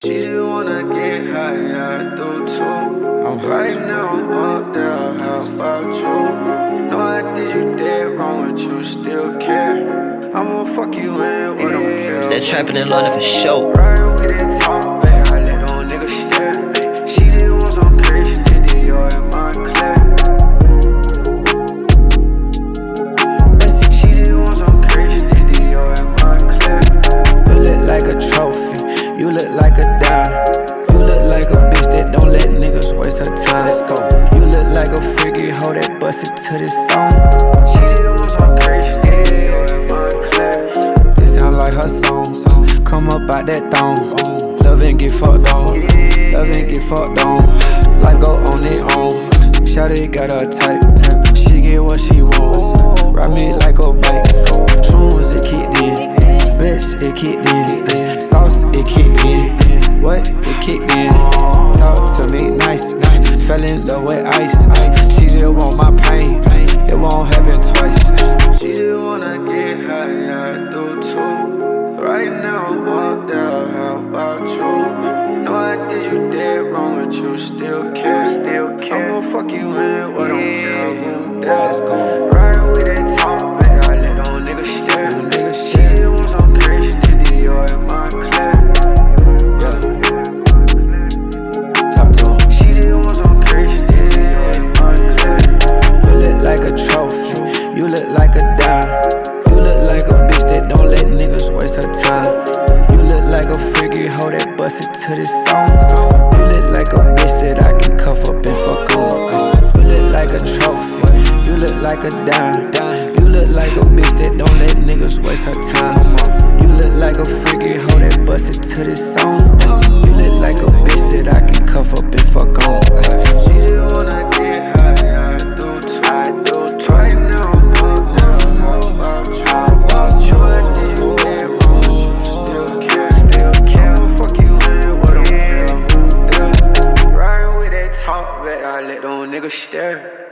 She just wanna get high, I do too. Right now I'm up there, how about you? Know I did you dead wrong, but you still care. I'ma fuck you in it, we don't care. It's that trapping in London for sure. Riding with it top, babe, I let them niggas stare. She just want some Christian Dior in my class. She just want some Christian Dior in my class. You look like a trophy, you look like a dime. You look like a bitch that don't let niggas waste her time. Let's go. You look like a freaky hoe that busted to this song. She just want some Christian Dior in my class. This sound like her song. Come up out that thong. Love and get fucked on. Love and get fucked on. Life go on it on. Shawty got her type. She get what she wants. Ride me like a bike. Shrooms it kicked in. Bitch it kicked in. Sauce it kicked in. What it kicked in. Talk to me nice. Fell in love with ice. She just want my pain. It won't happen twice. She just wanna get high, I do too. Right now I'm up there, how about you? Know I did you dead wrong, but you still care. I'ma fuck you in it, we don't care who there. Let's go. Riding with it top, babe, I let them niggas stare. She just want some Christian Dior in my class. Talk to him. She just want some Christian Dior in my class. You look like a trophy, you look like a dime. You look like a bitch that don't let niggas waste her time. You look like a freaky hoe that busted to this song. You look like a bitch that I can cuff up and fuck on. You look like a trophy, you look like a dime. You look like a bitch that don't let niggas waste her time. You look like a freaky hoe that busted to this song. You look like a bitch that I can cuff up and fuck on. She just wanna get high, I do too. Right now I'm up there, how about you? Know I did you dead wrong, but you still care. I'ma fuck you in it, we don't care who there. Riding with that top, babe, I let them niggas stare.